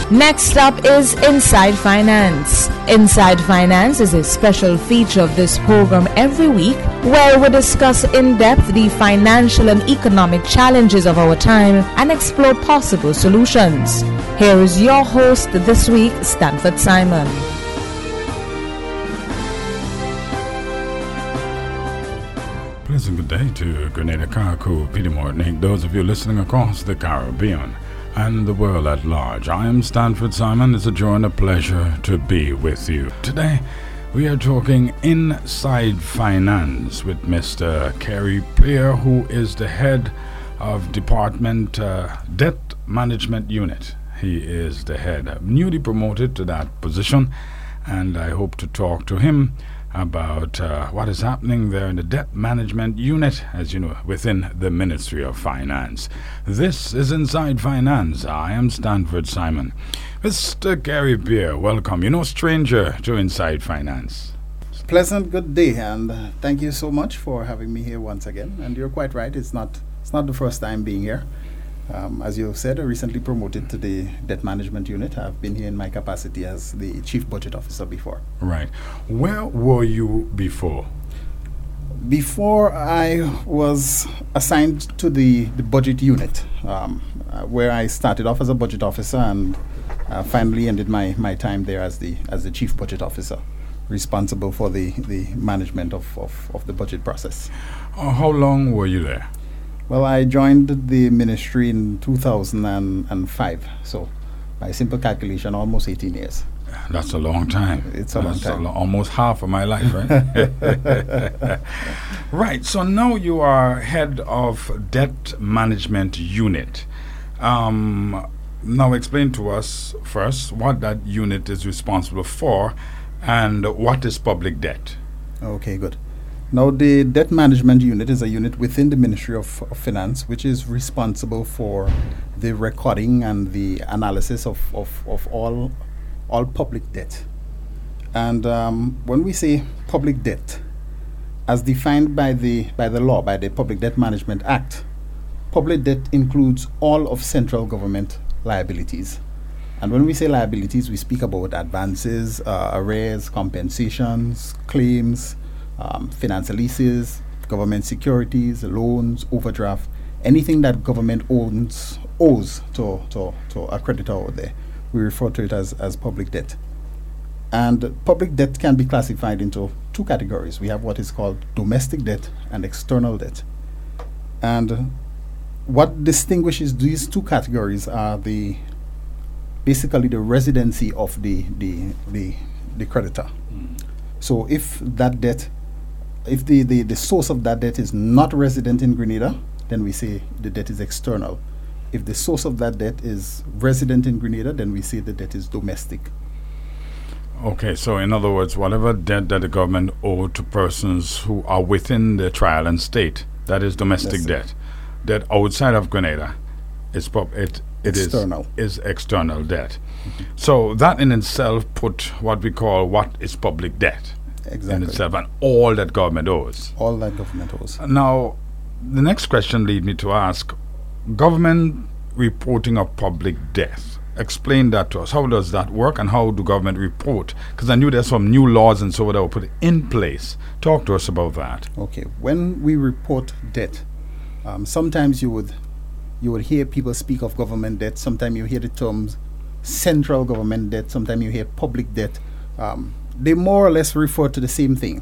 Next up is Inside Finance. Inside Finance is a special feature of this program every week where we discuss in depth the financial and economic challenges of our time and explore possible solutions. Here is your host this week, Stanford Simon. Pleasant good day to Grenada, Carriacou, Peter Morton, those of you listening across the Caribbean and the world at large. I am Stanford Simon. It's a joy and a pleasure to be with you. Today, we are talking Inside Finance with Mr. Kerry Peer, who is the head of Department Debt Management Unit. He is the head, newly promoted to that position, and I hope to talk to him about what is happening there in the Debt Management Unit, as you know, within the Ministry of Finance. This is Inside Finance. I am Stanford Simon. Mr. Kerry Peer, welcome. You're no stranger to Inside Finance. Pleasant good day, and thank you so much for having me here once again. And you're quite right, it's not the first time being here. As you have said, I recently promoted to the Debt Management Unit. I've been here in my capacity as the Chief Budget Officer before. Right. Where were you before? Before, I was assigned to the Budget Unit, where I started off as a Budget Officer and finally ended my time there as the Chief Budget Officer, responsible for the management of the budget process. How long were you there? Well, I joined the ministry in 2005, so by simple calculation, almost 18 years. That's a long time. It's a long time. Almost half of my life, right? Right, so now you are head of Debt Management Unit. Now explain to us first what that unit is responsible for and what is public debt. Okay, good. Now, the Debt Management Unit is a unit within the Ministry of Finance, which is responsible for the recording and the analysis of all public debt. And when we say public debt, as defined by the law, by the Public Debt Management Act, public debt includes all of central government liabilities. And when we say liabilities, we speak about advances, arrears, compensations, claims, financial leases, government securities, loans, overdraft, anything that government owes to a creditor out there. We refer to it as public debt. And public debt can be classified into two categories. We have what is called domestic debt and external debt. And what distinguishes these two categories are basically the residency of the creditor. So if that debt, if the source of that debt is not resident in Grenada, then we say the debt is external. If the source of that debt is resident in Grenada, then we say the debt is domestic. Okay, so in other words, whatever debt that the government owed to persons who are within the trial and state, that is domestic debt. Debt outside of Grenada is external debt. Mm-hmm. So that in itself put what we call what is public debt. Exactly. In itself, and all that government owes. All that government owes. Now, the next question leads me to ask, government reporting of public debt. Explain that to us. How does that work and how do government report? Because I knew there's some new laws and so on that were put in place. Talk to us about that. Okay. When we report debt, sometimes you would hear people speak of government debt. Sometimes you hear the terms central government debt. Sometimes you hear public debt. They more or less refer to the same thing.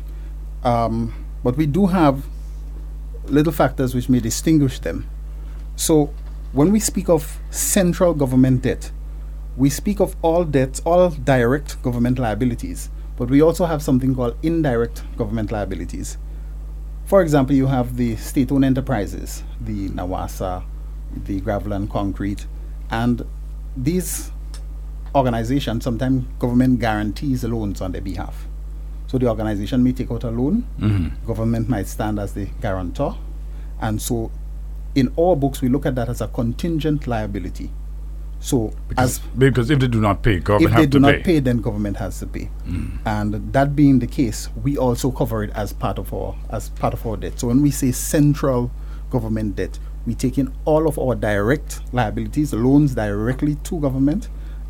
But we do have little factors which may distinguish them. So when we speak of central government debt, we speak of all debts, all direct government liabilities. But we also have something called indirect government liabilities. For example, you have the state-owned enterprises, the NAWASA, the Gravel and Concrete, and these organizations, sometimes government guarantees loans on their behalf. So the organization may take out a loan, government might stand as the guarantor, and so in our books we look at that as a contingent liability. So because if they do not pay, government has to pay. If they do not pay, then government has to pay. And that being the case, we also cover it as part of our debt. So when we say central government debt, we take in all of our direct liabilities, loans directly to government,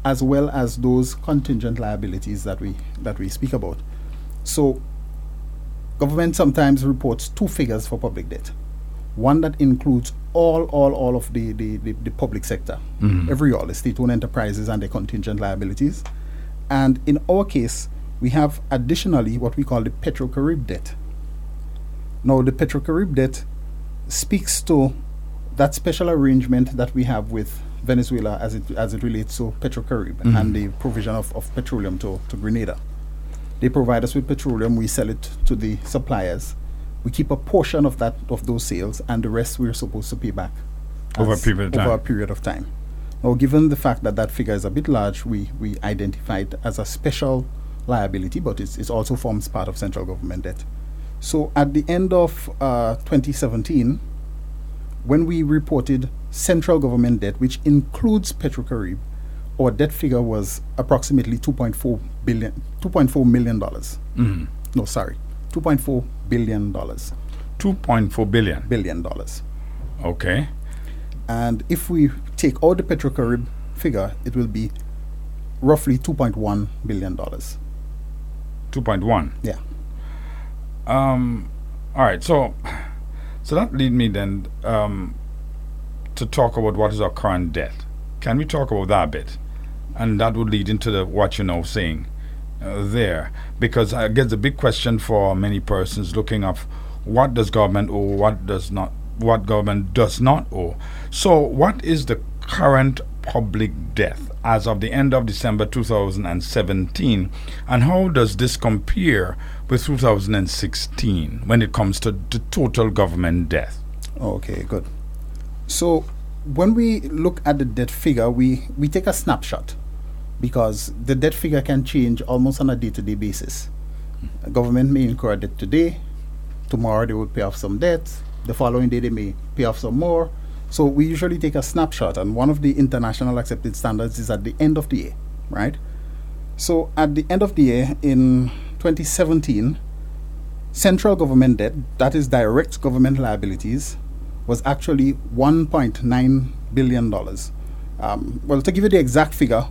as well as those contingent liabilities that we speak about. So government sometimes reports two figures for public debt. One that includes all of the public sector, all the state-owned enterprises and their contingent liabilities. And in our case, we have additionally what we call the Petrocarib debt. Now, the Petrocarib debt speaks to that special arrangement that we have with Venezuela as it relates to Petrocarib and the provision of petroleum to Grenada. They provide us with petroleum, we sell it to the suppliers. We keep a portion of those sales, and the rest we're supposed to pay back over a period of time. Now, given the fact that figure is a bit large, we identify it as a special liability, but it also forms part of central government debt. So at the end of 2017, when we reported central government debt, which includes Petrocarib, our debt figure was approximately $2.4 million. No, sorry, $2.4 billion. $2.4 billion? Billion. Okay. And if we take out the Petrocarib figure, it will be roughly $2.1 billion. 2.1? Yeah. All right, so that leads me then to talk about what is our current debt. Can we talk about that a bit? And that would lead into what you're now saying there. Because I guess the big question for many persons looking up, what does government owe, what government does not owe. So what is the current public debt as of the end of December 2017, and how does this compare with 2016 when it comes to the total government debt? Okay, good. So when we look at the debt figure, we take a snapshot, because the debt figure can change almost on a day-to-day basis. A government may incur a debt today, tomorrow they would pay off some debt, the following day they may pay off some more. So we usually take a snapshot, and one of the international accepted standards is at the end of the year, right? So at the end of the year in 2017, central government debt, that is direct government liabilities, was actually $1.9 billion. Well, to give you the exact figure,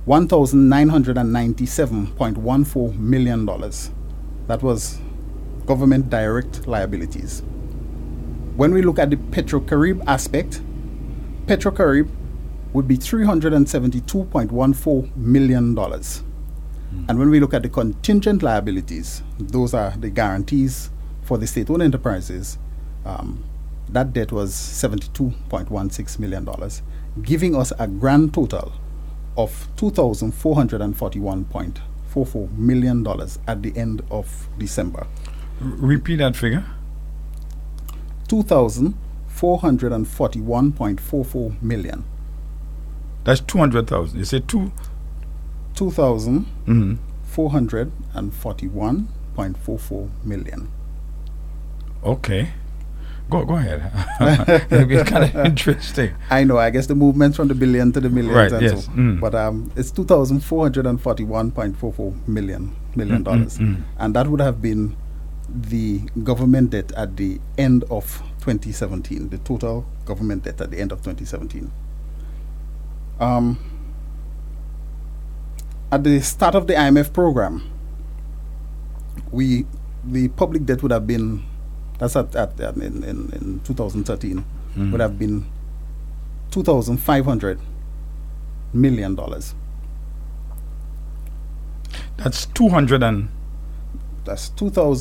$1,997.14 million. That was government direct liabilities. When we look at the Petrocarib aspect, Petrocarib would be $372.14 million. And when we look at the contingent liabilities, those are the guarantees for the state-owned enterprises, that debt was $72.16 million, giving us a grand total of $2,441.44 million at the end of December. Repeat that figure. $2,441.44 million. That's 200,000. You said two? 2,441.44 million. Okay. Go ahead. It's kind of interesting. I know. I guess the movement from the billion to the millions. Right, and yes. So, but it's $2,441.44 million dollars. And that would have been the government debt at the end of 2017, the total government debt at the end of 2017. At the start of the IMF program, the public debt would have been, that's in 2013, would have been $2,500 million. That's 200 and... That's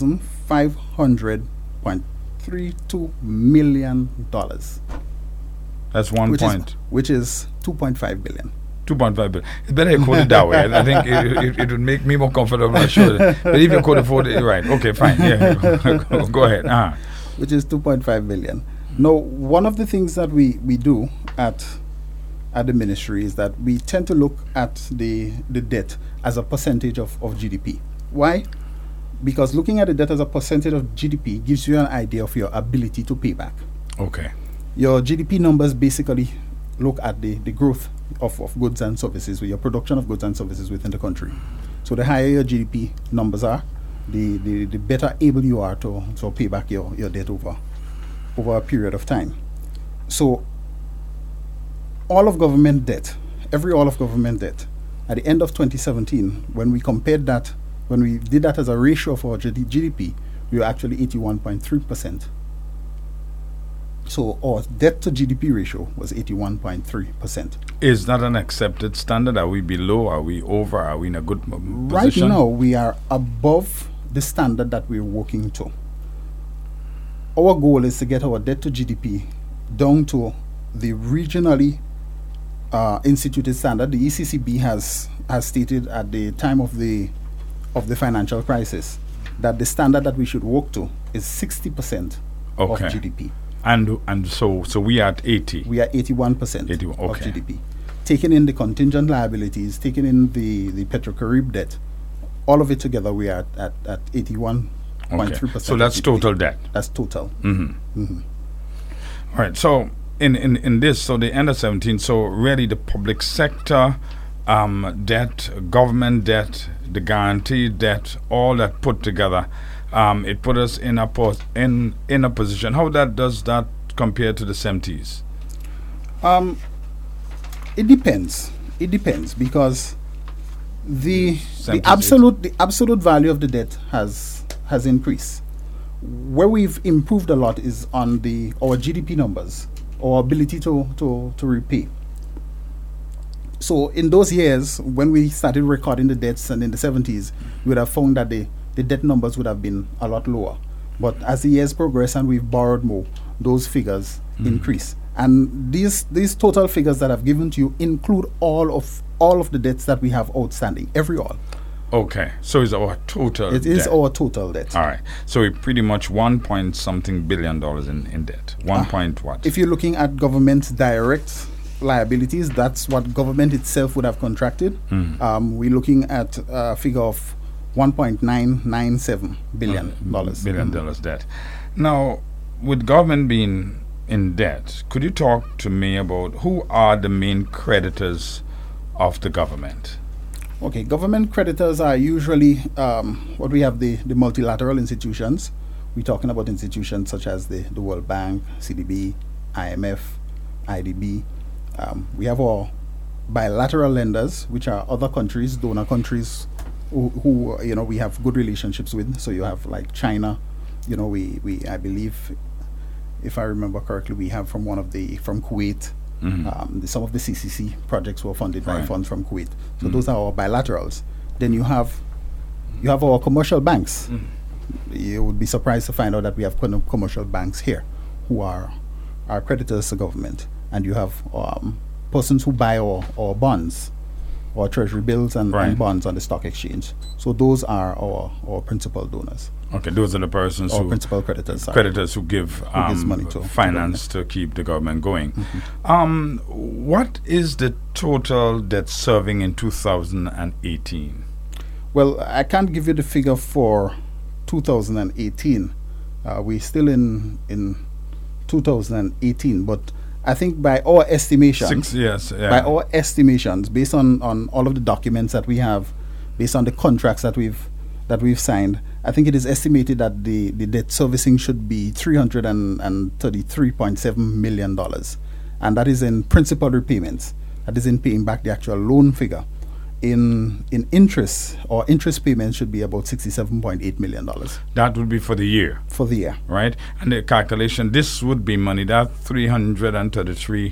$2,500.32 million. That's which is 2.5 billion. 2.5 billion. It's better you quote it that way. I think it would make me more comfortable. I'm sure. But if you could afford it, right? Okay, fine. Yeah, go ahead. Which is 2.5 billion. Now, one of the things that we do at the ministry is that we tend to look at the debt as a percentage of GDP. Why? Because looking at the debt as a percentage of GDP gives you an idea of your ability to pay back. Okay. Your GDP numbers basically look at the growth of goods and services, with your production of goods and services within the country. So the higher your GDP numbers are, the better able you are to pay back your debt over a period of time. So all of government debt at the end of 2017, when we compared that, when we did that as a ratio for our GDP, we were actually 81.3%. So our debt to GDP ratio was 81.3%. Is that an accepted standard? Are we below? Are we over? Are we in a good position? Right now, we are above the standard that we're working to. Our goal is to get our debt to GDP down to the regionally instituted standard. The ECCB has stated at the time of the financial crisis that the standard that we should work to is 60% of GDP. And so we are at 80. We are 81% 81, of okay. GDP. Taking in the contingent liabilities, taking in the Petrocarib debt, all of it together, we are at 81.3%. So that's total debt. That's total. All right. So in this, so the end of 17, so really the public sector debt, government debt, the guaranteed debt, all that put together, it put us in a position. How does that compare to the 70s? It depends. It depends because the absolute value of the debt has increased. Where we've improved a lot is on our GDP numbers, our ability to repay. So in those years, when we started recording the debts and in the 70s, we would have found that the debt numbers would have been a lot lower. But as the years progress and we've borrowed more, those figures increase. And these total figures that I've given to you include all of the debts that we have outstanding, all. Okay, so it's our total debt. It is our total debt. All right, so we're pretty much $1.something billion in debt. What? If you're looking at government's direct liabilities, that's what government itself would have contracted. We're looking at a figure of $1.997 billion. Billion dollars debt. Now, with government being in debt, could you talk to me about who are the main creditors of the government? Okay, government creditors are usually what we have the multilateral institutions. We're talking about institutions such as the World Bank, CDB, IMF, IDB. We have our bilateral lenders, which are other countries, donor countries, who we have good relationships with. So you have like China, we I believe, if I remember correctly, we have from Kuwait. Some of the CCC projects were funded by funds from Kuwait. So those are our bilaterals. Then you have our commercial banks. You would be surprised to find out that we have commercial banks here who are creditors to government. And you have persons who buy our bonds, or treasury bills and bonds on the stock exchange. So those are our principal donors. Okay, those are the persons principal creditors. Creditors who give money to finance to keep the government going. What is the total debt serving in 2018? Well, I can't give you the figure for 2018. We're still in 2018, but I think by our estimations, by our estimations, based on all of the documents that we have, based on the contracts that we've signed, I think it is estimated that the debt servicing should be $333.7 million, and that is in principal repayments. That is in paying back the actual loan figure. In interest, or interest payments should be about $67.8 million. That would be for the year. For the year, right? And the calculation, this would be money that 333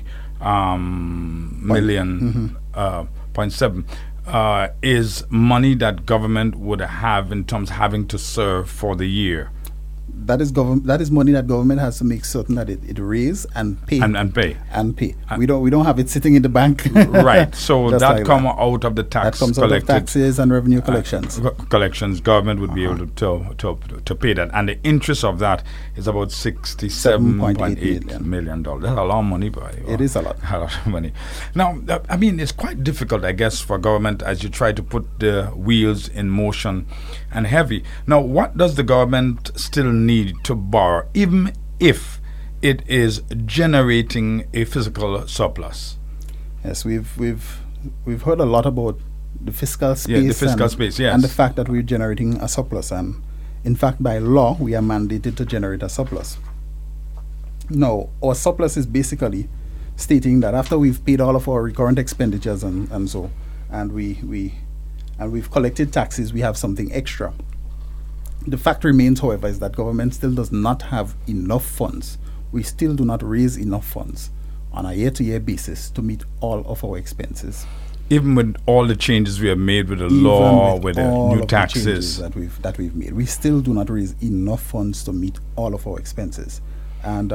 million 0.7 is money that government would have in terms of having to serve for the year. That is money that government has to make certain that it raise and pay and pay. We don't have it sitting in the bank. Right. So that comes out of the tax. That comes out of taxes and revenue collections. Collections. Government would be able to pay that, and the interest of that is about $67.8 million. That's a lot of money, boy. It is a lot. A lot of money. Now, I mean, it's quite difficult, I guess, for government as you try to put the wheels in motion and heavy. Now, what does the government still need to borrow, even if it is generating a physical surplus? Yes, we've heard a lot about the fiscal space, and the fact that we're generating a surplus. And in fact, by law, we are mandated to generate a surplus. Now, our surplus is basically stating that after we've paid all of our recurrent expenditures and so, and we've collected taxes, we have something extra. The fact remains, however, is that government still does not have enough funds. We still do not raise enough funds on a year-to-year basis to meet all of our expenses. Even with all the changes we have made with the law, with the new taxes that we've made, we still do not raise enough funds to meet all of our expenses. And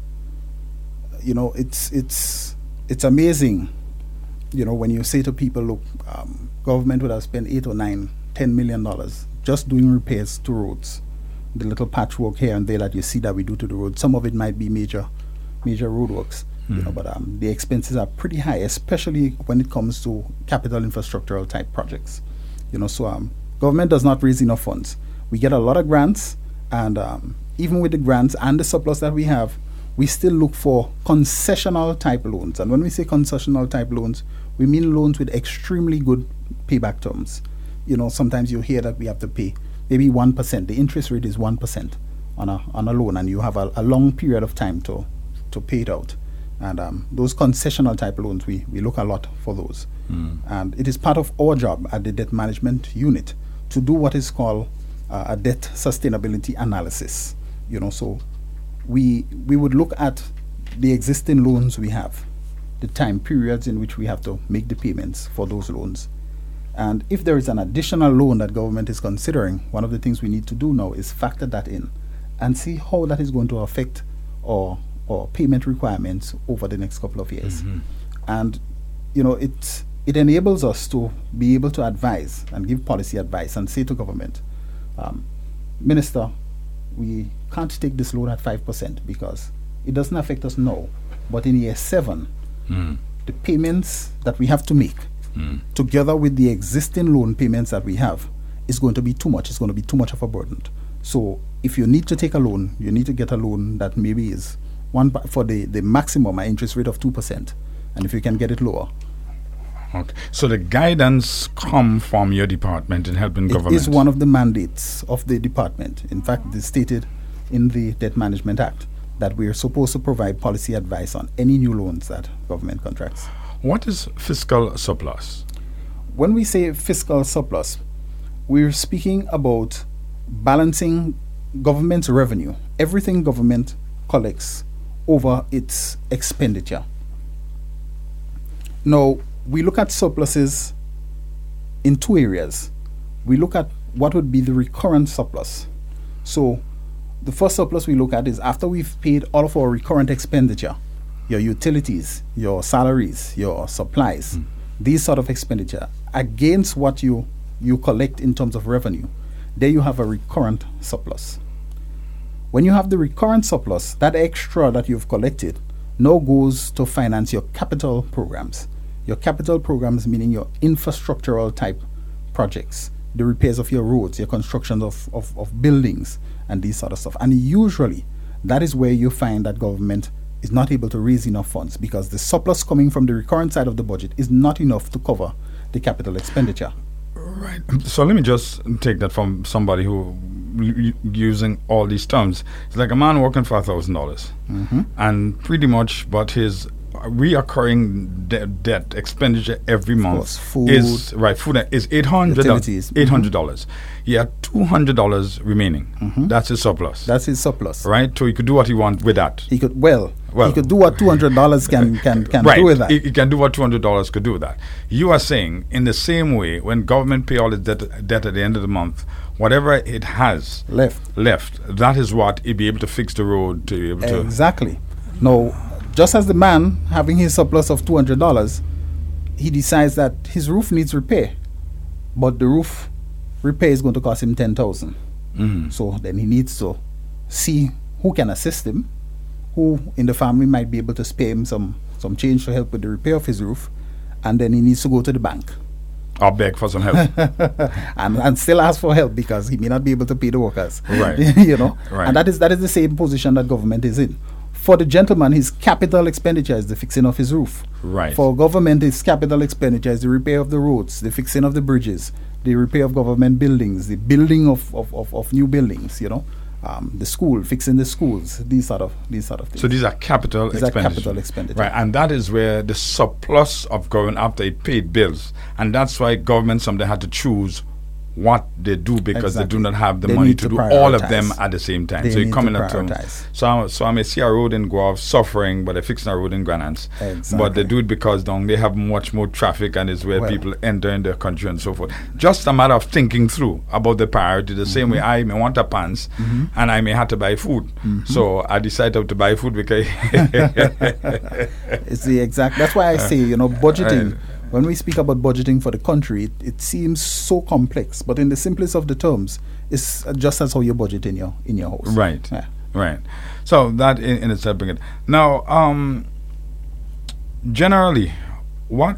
it's amazing, when you say to people, look, government would have spent $8 or $9, $10 million just doing repairs to roads. The little patchwork here and there that you see that we do to the road, some of it might be major roadworks. But the expenses are pretty high, especially when it comes to capital infrastructural type projects. So government does not raise enough funds. We get a lot of grants, and even with the grants and the surplus that we have, we still look for concessional type loans. And when we say concessional type loans, we mean loans with extremely good payback terms. Sometimes you hear that we have to pay maybe 1%. The interest rate is 1% on a loan, and you have a long period of time to pay it out. And those concessional type loans, we look a lot for those. And it is part of our job at the debt management unit to do what is called a debt sustainability analysis. So we would look at the existing loans we have, the time periods in which we have to make the payments for those loans. And if there is an additional loan that government is considering, one of the things we need to do now is factor that in and see how that is going to affect our payment requirements over the next couple of years. And it enables us to be able to advise and give policy advice and say to government, Minister, we can't take this loan at 5% because it doesn't affect us now, but in year 7 the payments that we have to make together with the existing loan payments that we have is going to be too much. It's going to be too much of a burden. So if you need to take a loan, you need to get a loan that maybe is for the maximum interest rate of 2%, and if you can get it lower. Okay. So the guidance come from your department in helping government? It is one of the mandates of the department. In fact, it is stated in the Debt Management Act that we are supposed to provide policy advice on any new loans that government contracts. What is fiscal surplus? When we say fiscal surplus, we're speaking about balancing government's revenue, everything government collects, over its expenditure. Now, we look at surpluses in two areas. We look at what would be the recurrent surplus. So, the first surplus we look at is after we've paid all of our recurrent expenditure, your utilities, your salaries, your supplies, these sort of expenditure, against what you collect in terms of revenue. There you have a recurrent surplus. When you have the recurrent surplus, that extra that you've collected now goes to finance your capital programs. Your capital programs meaning your infrastructural type projects, the repairs of your roads, your construction of buildings, and these sort of stuff. And usually, that is where you find that government is not able to raise enough funds because the surplus coming from the recurrent side of the budget is not enough to cover the capital expenditure. Right. So let me just take that from somebody who using all these terms. It's like a man working for $1,000, and pretty much, but his reoccurring debt expenditure every month food is $800. $800. He had $200 remaining. That's his surplus. That's his surplus. Right. So he could do what he wants with that. He could he could do what $200 can right. do with that. He can do what $200 could do with that. You are saying in the same way when government pay all its debt at the end of the month, whatever it has left, that is what he'd be able to fix the road to be able to. Exactly. Now, just as the man having his surplus of $200, he decides that his roof needs repair, but the roof repair is going to cost him $10,000. So then he needs to see who can assist him, who in the family might be able to spare him some change to help with the repair of his roof, and then he needs to go to the bank. Or beg for some help. and still ask for help because he may not be able to pay the workers. Right. Right. And that is the same position that government is in. For the gentleman, his capital expenditure is the fixing of his roof. Right. For government, his capital expenditure is the repair of the roads, the fixing of the bridges, the repair of government buildings, the building of new buildings, the school, fixing the schools, these sort of things. So these are capital expenditures. Capital expenditure. Right, and that is where the surplus of government after it paid bills, and that's why government sometimes had to choose what they do because they do not have the money to do all of them at the same time. So you come in at terms. So I may see a road in Guelph suffering, but they're fixing a road in Granance. Exactly. But they do it because they have much more traffic and it's where people enter in their country and so forth. Just a matter of thinking through about the priority. The same way I may want a pants and I may have to buy food. So I decided to buy food because it's the exact. That's why I say budgeting. When we speak about budgeting for the country, it seems so complex, but in the simplest of the terms, it's just as how you budget in your house. Right. Yeah. Right. So that in itself bring it. Now, generally, why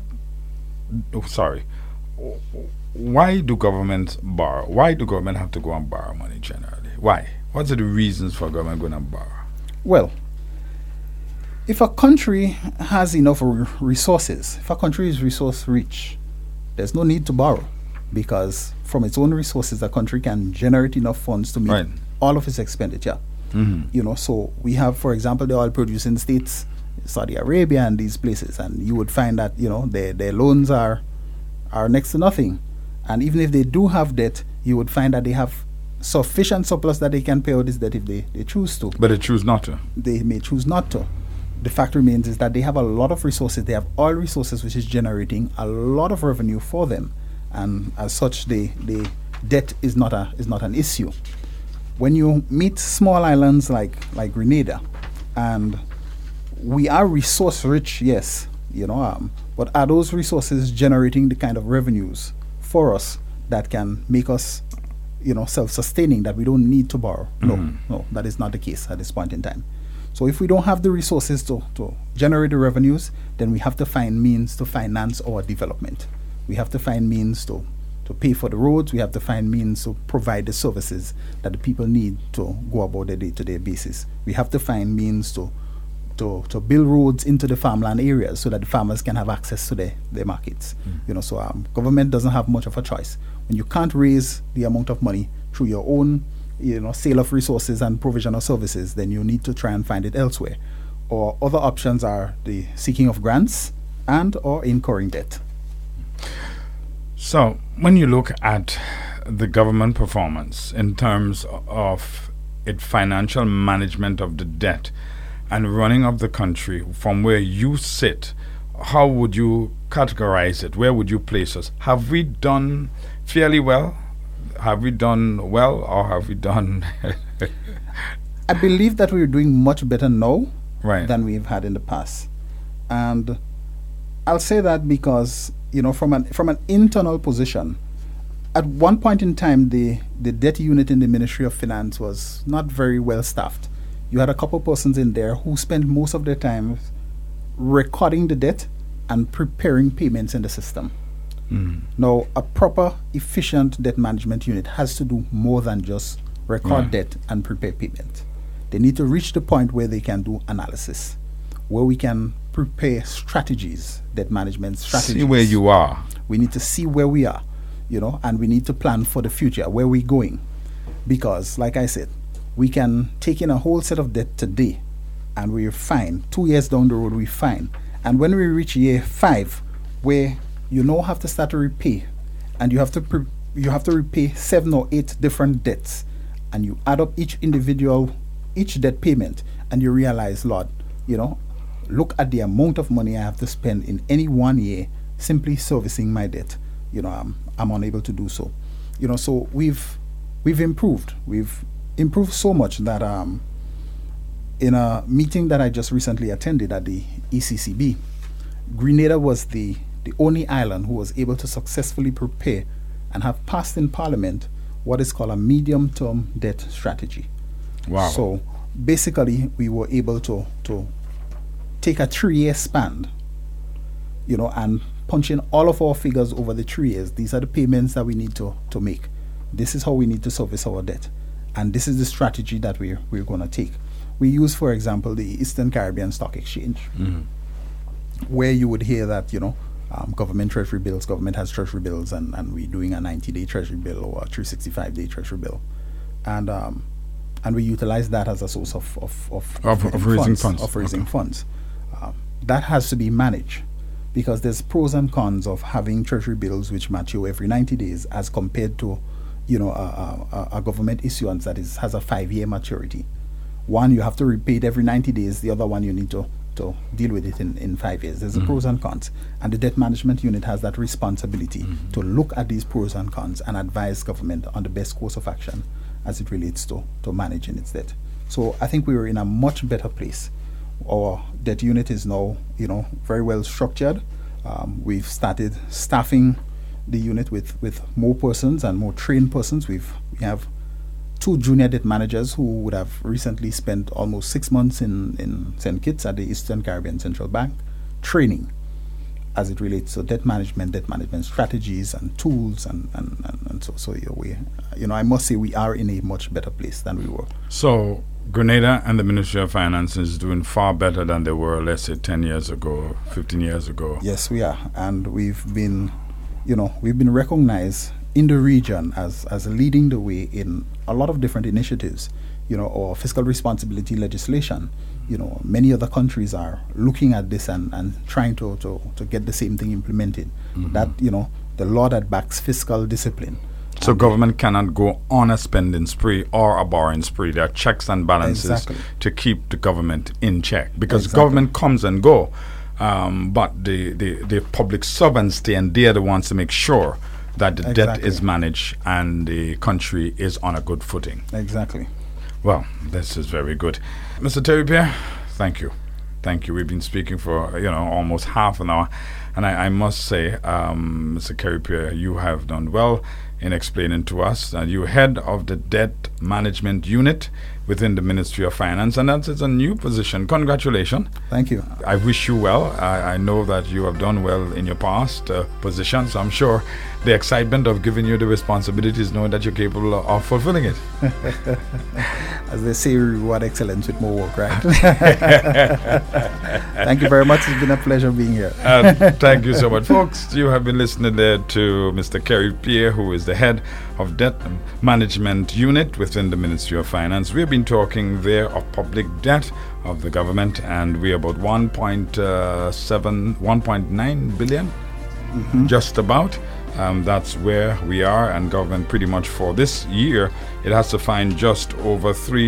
do governments borrow? Why do government have to go and borrow money generally? Why? What's the reasons for government going and borrow? Well, if a country has enough resources, if a country is resource rich, there's no need to borrow because from its own resources, a country can generate enough funds to meet all of its expenditure. So we have, for example, the oil producing states, Saudi Arabia and these places, and you would find that their loans are next to nothing, and even if they do have debt, you would find that they have sufficient surplus that they can pay out this debt if they choose to. But they choose not to. They may choose not to. The fact remains is that they have a lot of resources. They have oil resources, which is generating a lot of revenue for them, and as such, the debt is not an issue. When you meet small islands like Grenada, and we are resource rich, yes, but are those resources generating the kind of revenues for us that can make us, self-sustaining, that we don't need to borrow? No, that is not the case at this point in time. So if we don't have the resources to generate the revenues, then we have to find means to finance our development. We have to find means to pay for the roads. We have to find means to provide the services that the people need to go about their day-to-day basis. We have to find means to build roads into the farmland areas so that the farmers can have access to their markets. Government doesn't have much of a choice. When you can't raise the amount of money through your own sale of resources and provision of services, then you need to try and find it elsewhere. Or other options are the seeking of grants and or incurring debt. So when you look at the government performance in terms of its financial management of the debt and running of the country from where you sit, how would you categorize it? Where would you place us? Have we done fairly well? Have we done well, or have we done... I believe that we're doing much better now than we've had in the past. And I'll say that because, from an internal position, at one point in time, the debt unit in the Ministry of Finance was not very well staffed. You had a couple persons in there who spent most of their time recording the debt and preparing payments in the system. Now, a proper, efficient debt management unit has to do more than just record debt and prepare payment. They need to reach the point where they can do analysis, where we can prepare strategies, debt management strategies. See where you are. We need to see where we are, and we need to plan for the future, where we're going. Because, like I said, we can take in a whole set of debt today, and we're fine. 2 years down the road, we're fine. And when we reach year 5, where you now have to start to repay, and you have to repay 7 or 8 different debts, and you add up each debt payment, and you realize, Lord, look at the amount of money I have to spend in any 1 year simply servicing my debt. I'm unable to do so. So we've improved. We've improved so much that in a meeting that I just recently attended at the ECCB, Grenada was the only island who was able to successfully prepare and have passed in Parliament what is called a medium-term debt strategy. Wow. So basically, we were able to take a 3-year span, and punch in all of our figures over the 3 years. These are the payments that we need to make. This is how we need to service our debt. And this is the strategy that we're going to take. We use, for example, the Eastern Caribbean Stock Exchange, where you would hear that, government treasury bills, government has treasury bills, and we're doing a 90-day treasury bill or a 365-day treasury bill. And and we utilize that as a source of raising funds. Of raising funds. That has to be managed, because there's pros and cons of having treasury bills which mature every 90 days as compared to, a government issuance that has a 5-year maturity. One, you have to repay it every 90 days. The other one, you need to deal with it in 5 years. There's the pros and cons. And the debt management unit has that responsibility to look at these pros and cons and advise government on the best course of action as it relates to managing its debt. So I think we are in a much better place. Our debt unit is now, very well structured. We've started staffing the unit with more persons and more trained persons. We have 2 junior debt managers who would have recently spent almost 6 months in St. Kitts at the Eastern Caribbean Central Bank training as it relates to debt management strategies and tools and so I must say we are in a much better place than we were. So Grenada and the Ministry of Finance is doing far better than they were, let's say, 10 years ago, 15 years ago. Yes, we are. And we've been recognized in the region as leading the way in a lot of different initiatives. Our fiscal responsibility legislation, many other countries are looking at this and trying to get the same thing implemented. That, the law that backs fiscal discipline. So government cannot go on a spending spree or a borrowing spree. There are checks and balances to keep the government in check, because government comes and go, but the public servants stay, and they're the ones to make sure that the debt is managed and the country is on a good footing. Exactly. Well, this is very good. Mr. Terry Pierre, thank you. We've been speaking for, almost half an hour. And I must say, Mr. Terry Pierre, you have done well in explaining to us that you're head of the debt management unit within the Ministry of Finance, and that is a new position. Congratulations. Thank you. I wish you well. I know that you have done well in your past positions. So I'm sure the excitement of giving you the responsibilities, knowing that you're capable of fulfilling it. As they say, we reward excellence with more work, right? Thank you very much. It's been a pleasure being here. Thank you so much, folks. You have been listening there to Mr. Terry Pierre, who is the head of debt management unit within the Ministry of Finance. We have been talking there of public debt of the government, and we're about 1.9 billion, just about. That's where we are, and government pretty much for this year, it has to find just over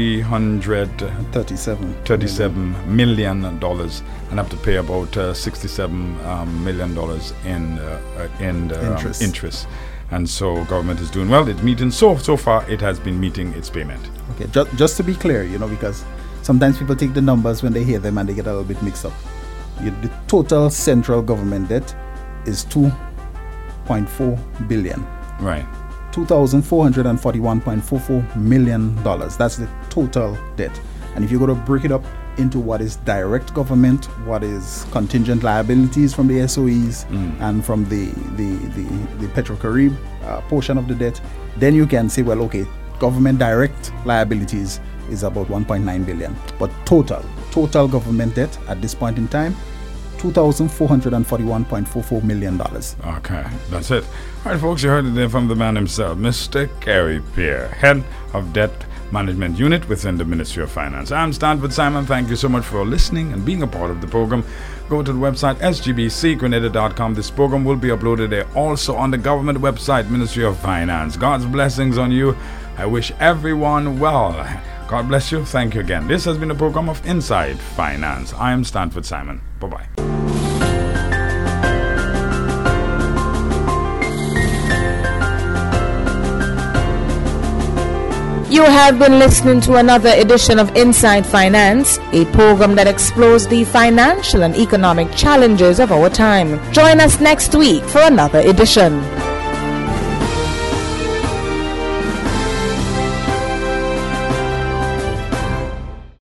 $337 million and have to pay about $67 million in interest. And so government is doing well. It's meeting so far. It has been meeting its payment. Okay, just to be clear, because sometimes people take the numbers when they hear them and they get a little bit mixed up. The total central government debt is $2.4 billion. Right. $2,441.44 million. That's the total debt. And if you're going to break it up into what is direct government, what is contingent liabilities from the SOEs and from the Petrocarib portion of the debt, then you can say, well, okay, government direct liabilities is about 1.9 billion. But total government debt at this point in time, $2,441.44 million. Okay, that's it. All right, folks, you heard it there from the man himself, Mr. Terry Pierre, head of debt management unit within the Ministry of Finance. I'm Stanford Simon. Thank you so much for listening and being a part of the program. Go to the website sgbcgrenada.com. This program will be uploaded there, also on the government website, Ministry of Finance. God's blessings on you. I wish everyone well. God bless you. Thank you again. This has been a program of Inside Finance. I am Stanford Simon. Bye-bye. You have been listening to another edition of Inside Finance, a program that explores the financial and economic challenges of our time. Join us next week for another edition.